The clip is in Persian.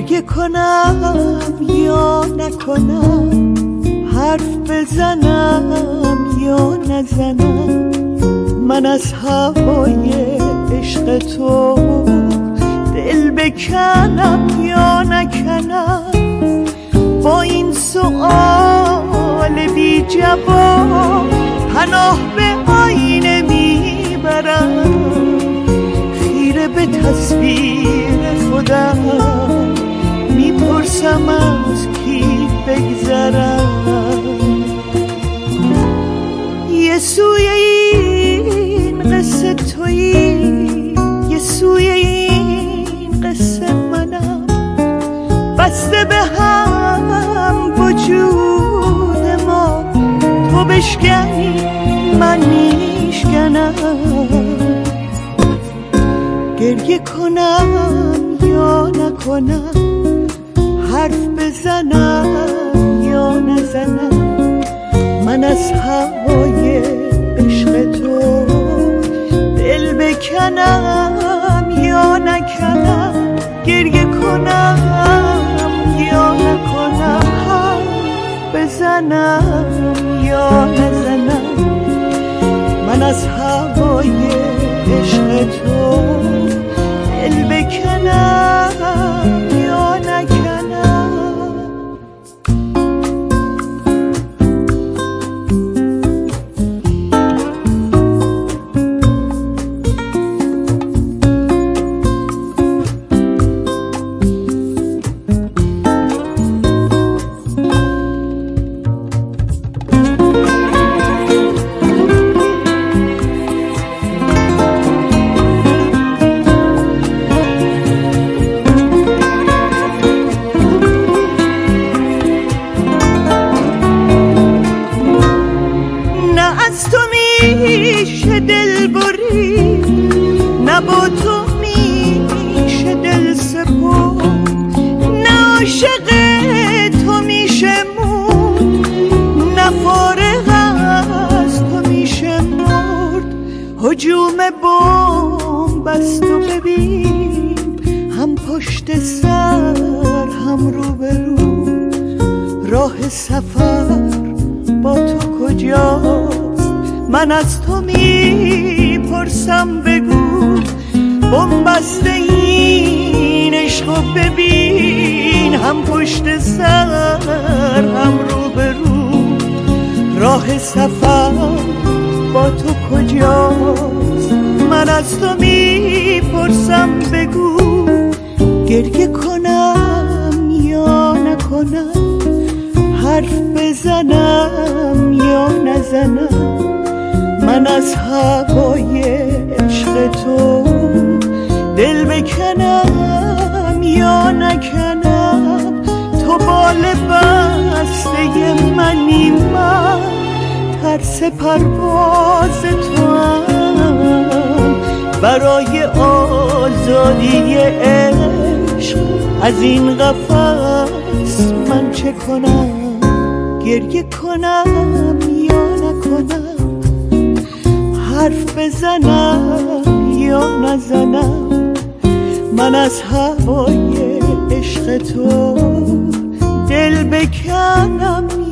گریه کنم یا نکنم، حرف بزنم یا نزنم، من از هوای عشق تو دل بکنم یا نکنم. با این سؤال بی جواب پناه به آینه میبرم، خیره به تصویر خودم میپرسم از کی بگذرم. یه سوی این قصه تویی، یه سوی این قصه منم، بسته به هم وجود ما، تو بشکنی من میشکنم. گریه کنم یا نکنم، حرف بزنم یا نزنم، من از هوای عشق تو دل بکنم یا نکنم. گریه کنم یا نکنم، حرف بزنم یا نزنم، من از هوای عشق تو دل بکنم یا نکنم. میشه دل بری، نه با تو میشه دل سپرد، نه عاشق تو میشه مرد، نه فارغ از تو میشه مرد. هجوم بمب است و ببین، هم پشت سر هم روبرو، راه سفر با تو کجاست؟ من از تو میپرسم بگو، بنبسته این عشق و ببین، هم پشت سر هم روبرو، راه سفر با تو کجاست؟ من از تو میپرسم بگو. گریه کنم یا نکنم، حرف بزنم یا نزنم، من از هوای عشق تو دل بکنم یا نکنم. تو بال بسته منی، من ترس پرواز تو هم، برای آزادی عشق از این قفس من چه کنم؟ گریه کنم یا نکنم، حرف بزنم یا نزنم، من از هوای عشق تو دل بکنم